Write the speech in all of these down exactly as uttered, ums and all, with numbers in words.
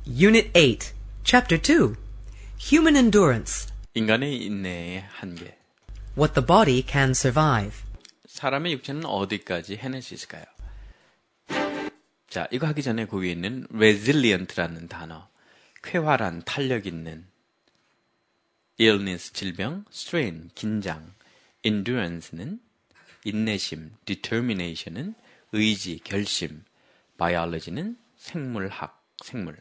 Unit eight, Chapter two, Human Endurance. 인간의 인내의 한계. What the body can survive. 사람의 육체는 어디까지 해낼 수 있을까요? 자, 이거 하기 전에 그 위에 있는 resilient라는 단어. 쾌활한, 탄력 있는. illness, 질병, strain, 긴장. endurance는 인내심, determination은 의지, 결심. biology는 생물학, 생물.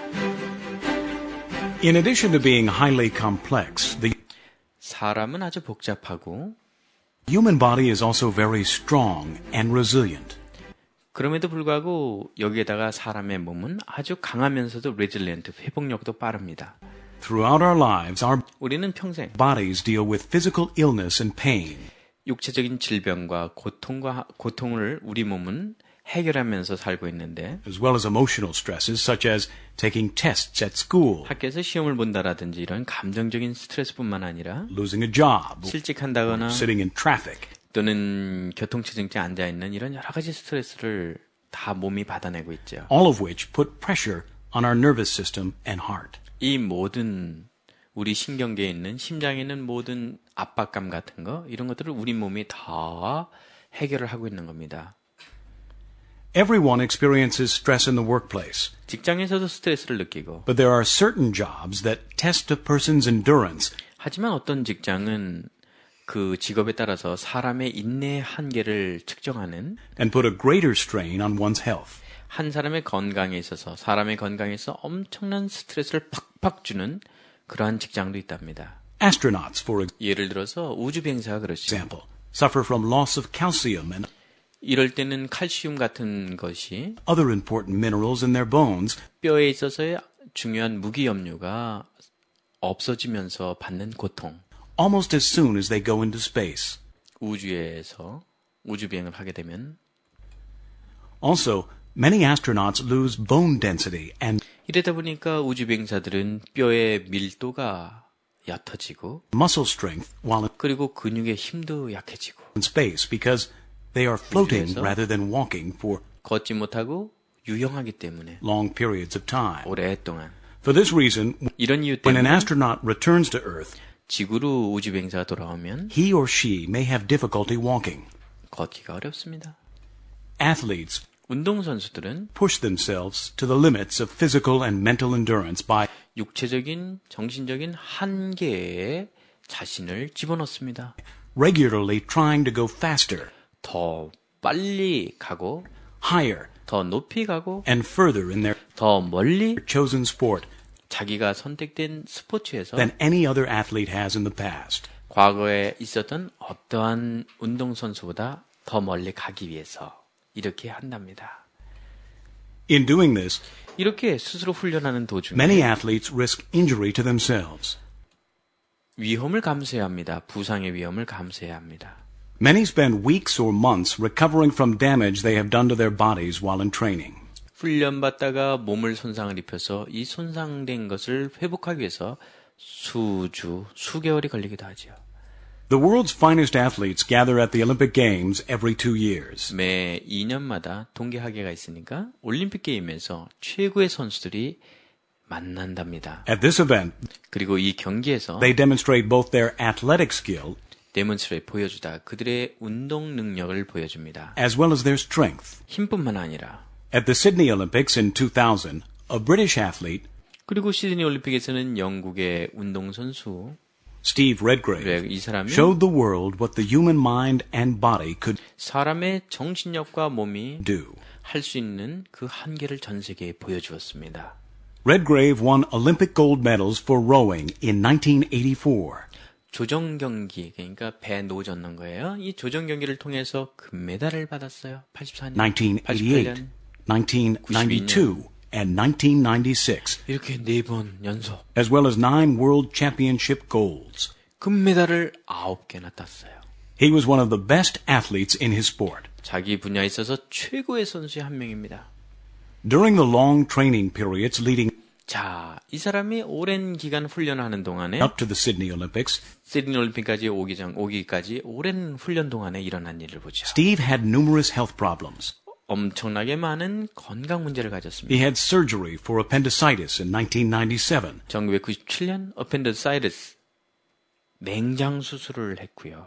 In addition to being highly complex, the 사람은 아주 복잡하고 human body is also very strong and resilient. 그럼에도 불구하고 여기에다가 사람의 몸은 아주 강하면서도 resilient, 회복력도 빠릅니다. Throughout our lives, our 우리는 평생 bodies deal with physical illness and pain. 육체적인 질병과 고통과 고통을 우리 몸은 해결하면서 살고 있는데 as well as emotional stresses such as taking tests at school, 학교에서 시험을 본다라든지 이런 감정적인 스트레스뿐만 아니라 losing a job, 실직한다거나 sitting in traffic. 또는 교통체증증에 앉아있는 이런 여러 가지 스트레스를 다 몸이 받아내고 있죠. All of which put pressure on our nervous system and heart. 이 모든 우리 신경계에 있는 심장에 있는 모든 압박감 같은 거 이런 것들을 우리 몸이 다 해결을 하고 있는 겁니다. Everyone experiences stress in the workplace. 직장에서도 스트레스를 느끼고 But there are certain jobs that test a person's endurance. 하지만 어떤 직장은 그 직업에 따라서 사람의 인내의 한계를 측정하는 and put a greater strain on one's health. 한 사람의 건강에 있어서 사람의 건강에 있어서 엄청난 스트레스를 팍팍 주는 그러한 직장도 있답니다. Astronauts, for 예를 들어서 우주비행사가 그렇죠. example, suffer from loss of calcium and 이럴 때는 칼슘 같은 것이 other important minerals in their bones 뼈에 있어서의 중요한 무기염류가 없어지면서 받는 고통. almost as soon as they go into space. 우주에서 우주비행을 하게 되면 Also, many astronauts lose bone density and 이러다 보니까 우주비행사들은 뼈의 밀도가 얕아지고 muscle strength while 그리고 근육의 힘도 약해지고 in space because they are floating 우주에서 rather than walking for 걷지 못하고 유영하기 때문에 long periods of time. 오랫동안 For this reason, 이런 이유 when an 때문에 astronaut returns to Earth, 지구로 우주비행사가 돌아오면 he or she may have difficulty walking. 걷기가 어렵습니다. Athletes 운동선수들은 push themselves to the limits of physical and mental endurance by 육체적인, 정신적인 한계에 자신을 집어넣습니다. regularly trying to go faster, 더 빨리 가고, higher, 더 높이 가고, and further in their 더 멀리 chosen sport 자기가 선택된 스포츠에서 than any other athlete has in the past. 과거에 있었던 어떠한 운동선수보다 더 멀리 가기 위해서 이렇게 한답니다. In doing this, 이렇게 스스로 훈련하는 도중에 many athletes risk injury to themselves. 위험을 감수해야 합니다. 부상의 위험을 감수해야 합니다. Many spend weeks or months recovering from damage they have done to their bodies while in training. 훈련받다가 몸을 손상을 입혀서 이 손상된 것을 회복하기 위해서 수주, 수개월이 걸리기도 하죠. The world's finest athletes gather at the Olympic Games every two years. 매 이 년마다 동계하계가 있으니까 올림픽 게임에서 최고의 선수들이 만난답니다. At this event, 그리고 이 경기에서 they demonstrate both their athletic skill 데몬스트레이트 보여주다 그들의 운동 능력을 보여줍니다. as well as their strength. 힘뿐만 아니라 At the Sydney Olympics in two thousand, a British athlete, 그리고 시드니 올림픽에서는 영국의 운동선수 Steve Redgrave, 이 사람이 showed the world what the human mind and body could 사람의 정신력과 몸이 do. 할 수 있는 그 한계를 전 세계에 보여주었습니다. Redgrave won Olympic gold medals for rowing in nineteen eighty-four. 조정 경기, 그러니까 배 노젓는 거예요. 이 조정 경기를 통해서 금메달을 받았어요. 팔십사 년, nineteen 팔십팔 eighty-eight, 년. nineteen ninety-two, and nineteen ninety-six, 이렇게 네 번 연속 as well as nine world championship golds. 금메달을 아홉 개나 땄어요. He was one of the best athletes in his sport. 자기 분야에 있어서 최고의 선수의 한 명입니다. During the long training periods leading 자, 이 사람이 오랜 기간 훈련하는 동안에 up to the Sydney Olympics, 시드니 올림픽까지 오기 전 오기까지 오랜 훈련 동안에 일어난 일을 보죠. Steve had numerous health problems. 엄청나게 많은 건강 문제를 가졌습니다. He had surgery for appendicitis in nineteen ninety-seven. 천구백구십칠 년 appendicitis 맹장 수술을 했고요.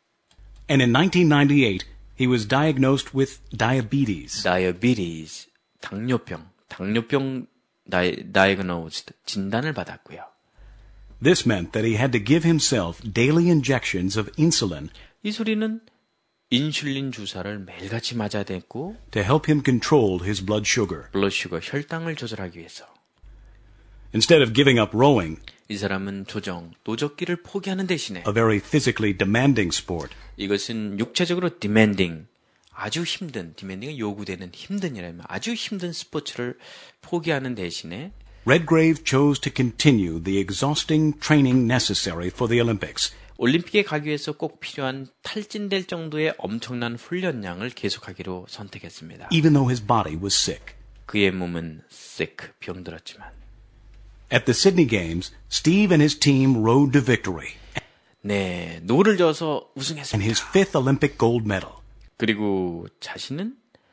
And in nineteen ninety-eight, he was diagnosed with diabetes. diabetes, 당뇨병, 당뇨병 다이, diagnosed, 진단을 받았고요. This meant that he had to give himself daily injections of insulin 이 소리는 인슐린 주사를 매일같이 맞아야 됐고 to help him control his blood sugar. 블러드슈거 혈당을 조절하기 위해서 Instead of giving up rowing, 이 사람은 조정, 노젓기를 포기하는 대신에 a very physically demanding sport, 이것은 육체적으로 demanding, 아주 힘든, demanding은 요구되는 힘든이라면 아주 힘든 스포츠를 포기하는 대신에 Redgrave chose to continue the exhausting training necessary for the Olympics. 올림픽에 가기 위해서 꼭 필요한 탈진될 정도의 엄청난 훈련량을 계속하기로 선택했습니다. Even though his body was sick. 그의 몸은 sick, 병들었지만. At the Sydney Games, Steve and his team rode to victory. 네, 노를 져서 And 우승했습니다. his fifth Olympic gold medal. 그리고 자신은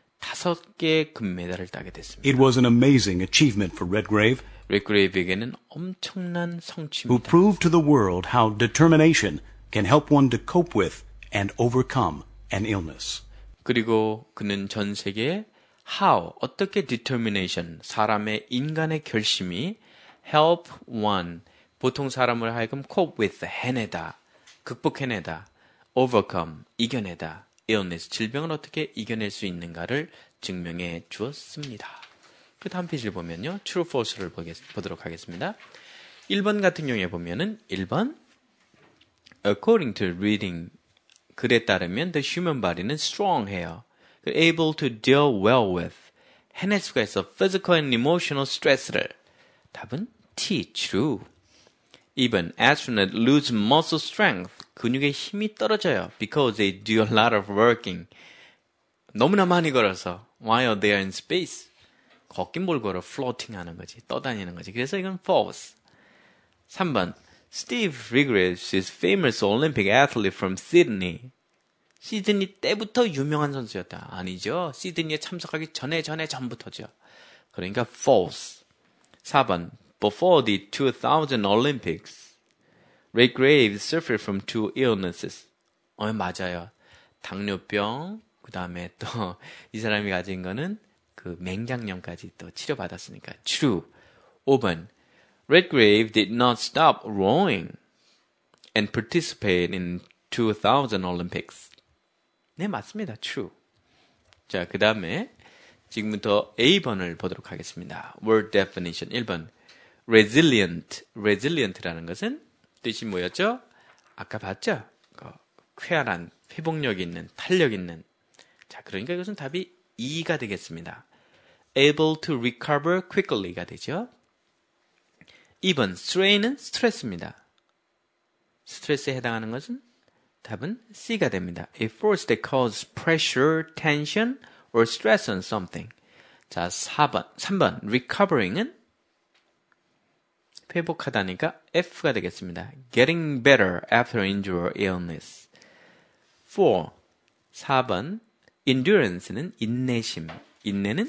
다섯 개의 금메달을 따게 됐습니다. It was an amazing achievement for Redgrave, 레그레이브에게는 엄청난 who 성취입니다. proved to the world how determination can help one to cope with and overcome an illness. 그리고 그는 전 세계에 how, 어떻게 determination, 사람의 인간의 결심이 help one, 보통 사람을 하여금 cope with, 해내다, 극복해내다, overcome, 이겨내다, illness, 질병을 어떻게 이겨낼 수 있는가를 증명해 주었습니다. 그 다음 페이지를 보면요. true, false를 보겠, 보도록 하겠습니다. 일 번 같은 경우에 보면은 일 번 according to reading 글에 따르면 the human body는 strong해요. able to deal well with 해낼 수가 있어. physical and emotional stress를. 답은 T, true. 이 번 astronaut lose muscle strength 근육의 힘이 떨어져요. because they do a lot of working 너무나 많이 걸어서 while they are in space 걷긴 뭘 걸어 floating 하는 거지 떠다니는 거지. 그래서 이건 false. 삼 번 Steve Riggs is famous Olympic athlete from Sydney. 시드니 때부터 유명한 선수였다. 아니죠. 시드니에 참석하기 전에 전에 전부터죠. 그러니까 false. 사 번 Before the two thousand Olympics, Redgrave suffered from two illnesses. 어, 맞아요. 당뇨병, 그 다음에 또 이 사람이 가진 거는 그 맹장염까지 또 치료받았으니까 true. 오 번 Redgrave did not stop rowing and participate in two thousand Olympics. 네, 맞습니다. true. 자, 그 다음에 지금부터 에이 번을 보도록 하겠습니다. word definition 일 번 resilient, resilient라는 것은 뜻이 뭐였죠? 아까 봤죠? 그 쾌활한, 회복력 있는, 탄력 있는. 자, 그러니까 이것은 답이 이가 되겠습니다. able to recover quickly가 되죠. 이 번 strain은 스트레스입니다. 스트레스에 해당하는 것은 답은 C가 됩니다. A force that causes pressure, tension, or stress on something. 자, 사 번, 삼 번 recovering은 회복하다니까 F가 되겠습니다. Getting better after injury or illness. 사, 사 번 endurance는 인내심. 인내는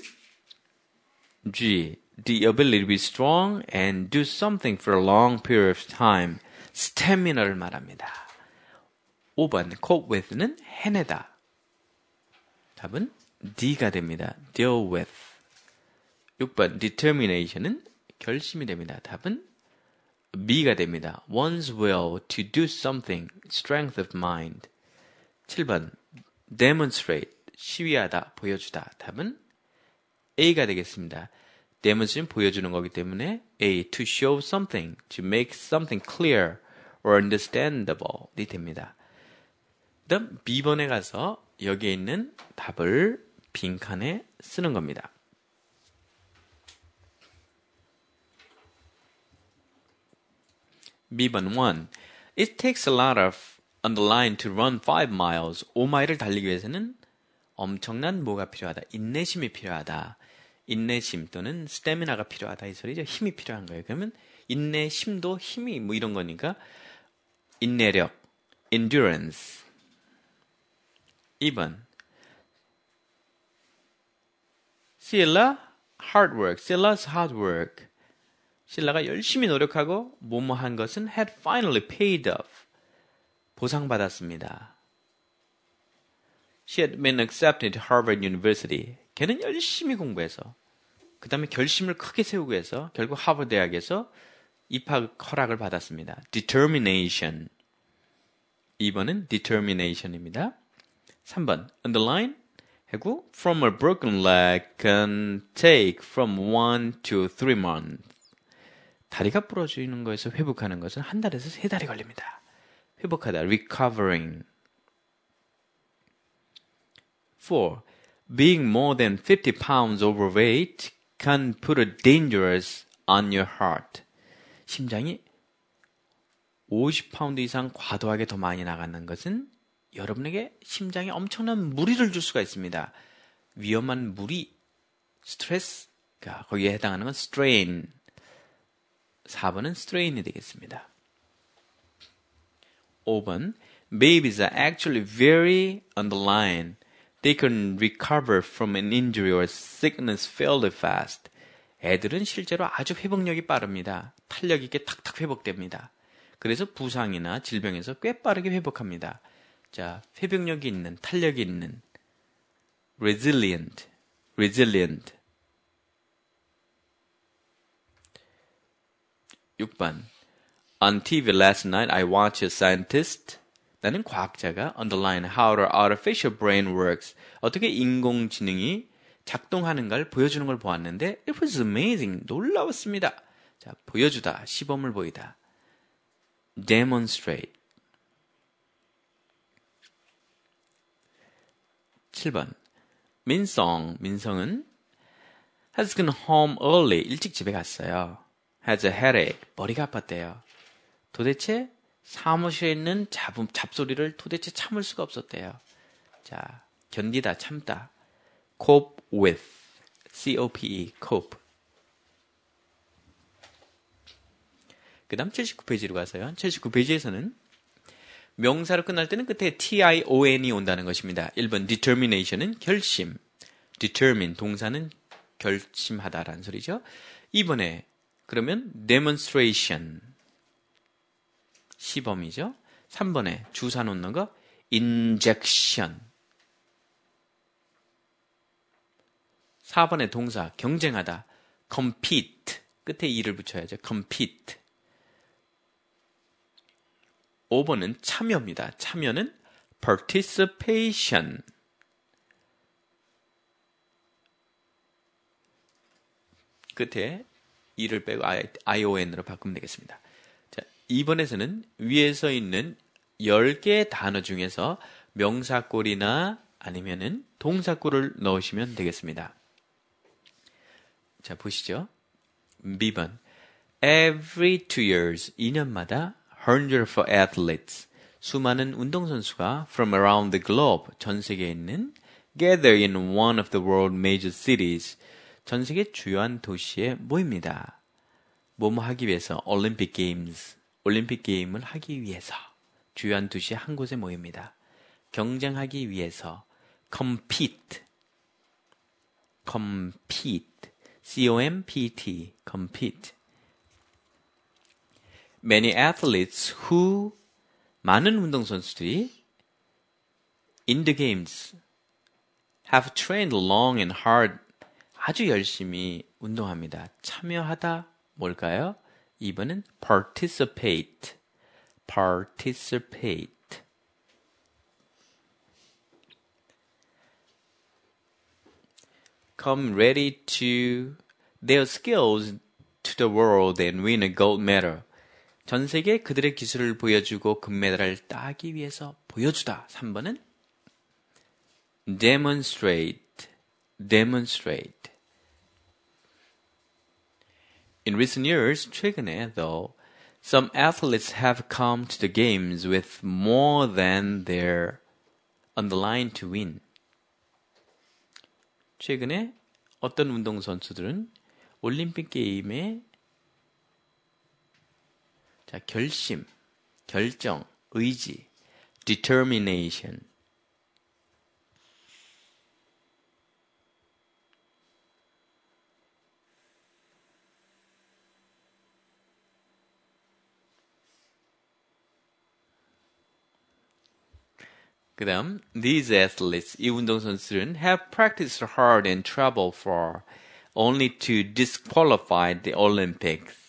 G. The ability to be strong and do something for a long period of time. 스태미너를 말합니다. 오 번 cope with는 해내다. 답은 D가 됩니다. deal with. 육 번 determination은 결심이 됩니다. 답은 B가 됩니다. one's will to do something, strength of mind. 칠 번 demonstrate, 시위하다, 보여주다. 답은 A가 되겠습니다. demonstrate 보여주는 거기 때문에 A, to show something, to make something clear or understandable이 됩니다. 그 다음 B번에 가서 여기에 있는 답을 빈칸에 쓰는 겁니다. B번 일. It takes a lot of on the line to run five miles. 오 마일을 달리기 위해서는 엄청난 뭐가 필요하다. 인내심이 필요하다. 인내심 또는 스태미나가 필요하다. 이 소리죠. 힘이 필요한 거예요. 그러면 인내심도 힘이 뭐 이런 거니까 인내력, endurance. 이 번 Scylla hard work. Scylla's hard work. 신라가 열심히 노력하고 뭐뭐 한 것은 had finally paid off. 보상받았습니다. She had been accepted to Harvard University. 걔는 열심히 공부해서 그 다음에 결심을 크게 세우고 해서 결국 하버드 대학에서 입학 허락을 받았습니다. Determination. 이 번은 determination입니다. 삼 번 underline 하고 from a broken leg can take from one to three months. 다리가 부러지는 거에서 회복하는 것은 한 달에서 세 달이 걸립니다. 회복하다, recovering. four. Being more than fifty pounds overweight can put a dangerous on your heart. 심장이 오십 파운드 이상 과도하게 더 많이 나가는 것은 여러분에게 심장에 엄청난 무리를 줄 수가 있습니다. 위험한 무리, 스트레스가 거기에 해당하는 건 strain. 사 번은 strain이 되겠습니다. 오 번 Babies are actually very on the line. They can recover from an injury or sickness fairly fast. 애들은 실제로 아주 회복력이 빠릅니다. 탄력 있게 탁탁 회복됩니다. 그래서 부상이나 질병에서 꽤 빠르게 회복합니다. 자, 회복력이 있는, 탄력이 있는 resilient, resilient. 육 번 On 티비 last night I watched a scientist. 나는 과학자가 underline how our artificial brain works. 어떻게 인공지능이 작동하는 걸 보여주는 걸 보았는데 it was amazing. 놀라웠습니다. 자, 보여주다, 시범을 보이다. demonstrate. 칠 번 민성, 민성은 has gone home early. 일찍 집에 갔어요. has a headache. 머리가 아팠대요. 도대체 사무실에 있는 잡, 잡소리를 도대체 참을 수가 없었대요. 자, 견디다, 참다. cope with. C-O-P-E, cope. 그 다음 칠십구 페이지로 가서요. 칠십구 페이지에서는 명사로 끝날 때는 끝에 T-I-O-N이 온다는 것입니다. 일 번 determination은 결심. determine, 동사는 결심하다라는 소리죠. 이 번에 그러면 demonstration. 시범이죠. 삼 번에 주사 놓는 거 injection. 사 번에 동사 경쟁하다 compete. 끝에 e를 붙여야죠. compete. 오 번은 참여입니다. 참여는 participation. 끝에 e를 빼고 I-O-N으로 바꾸면 되겠습니다. 자, 이 번에서는 위에 서 있는 열 개의 단어 중에서 명사꼴이나 아니면은 동사꼴을 넣으시면 되겠습니다. 자, 보시죠. 비 번. Every two years, 이 년마다 hundred for athletes, 수많은 운동선수가 from around the globe, 전 세계에 있는 gather in one of the world major cities, 전 세계 주요한 도시에 모입니다. 뭐뭐 하기 위해서, 올림픽 게임즈, 올림픽 게임을 하기 위해서 주요한 도시 한 곳에 모입니다. 경쟁하기 위해서 compete, compete, C-O-M-P-E-T, compete. Many athletes who, 많은 운동선수들이 in the games have trained long and hard, 아주 열심히 운동합니다. 참여하다 뭘까요? 이 번은 participate, participate. Come ready to their skills to the world and win a gold medal. 전 세계에 그들의 기술을 보여주고 금메달을 따기 위해서 보여주다. 삼 번은 demonstrate, demonstrate. In recent years, 최근에 though, some athletes have come to the games with more than they're on the line to win. 최근에 어떤 운동선수들은 올림픽 게임에 자, 결심, 결정, 의지, determination. 그 다음, these athletes, 이 운동선수들은 have practiced hard and traveled far, only to disqualify the Olympics.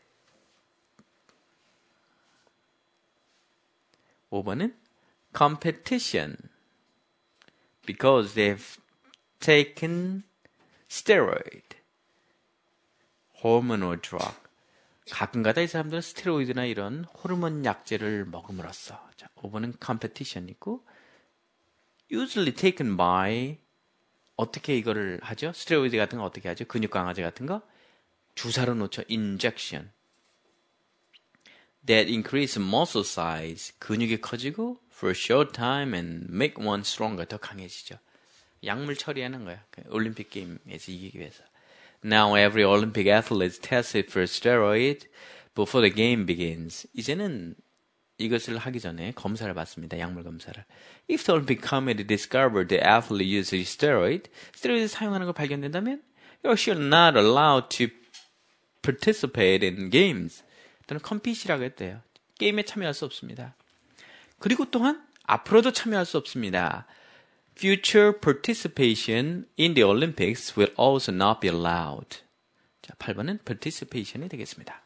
오 번은 competition, because they've taken steroid, hormonal drug. 가끔가다 이 사람들은 스테로이드나 이런 호르몬 약제를 먹음으로써. 자, 오 번은 competition 있고, usually taken by, 어떻게 이거를 하죠? 스테로이드 같은 거 어떻게 하죠? 근육 강화제 같은 거? 주사로 놓죠. injection. That increase muscle size. 근육이 커지고, for a short time and make one stronger. 더 강해지죠. 약물 처리하는 거야. 올림픽 게임에서 이기기 위해서. Now every Olympic athlete is tested for steroid before the game begins. 이제는 이것을 하기 전에 검사를 받습니다. 약물 검사를. If the Olympic Committee discovered the athlete uses steroid, 스테로이드 사용하는 거 발견된다면 you should not allowed to participate in games. 또는 컴핏이라고 했대요. 게임에 참여할 수 없습니다. 그리고 또한 앞으로도 참여할 수 없습니다. Future participation in the Olympics will also not be allowed. 자, 팔 번은 participation이 되겠습니다.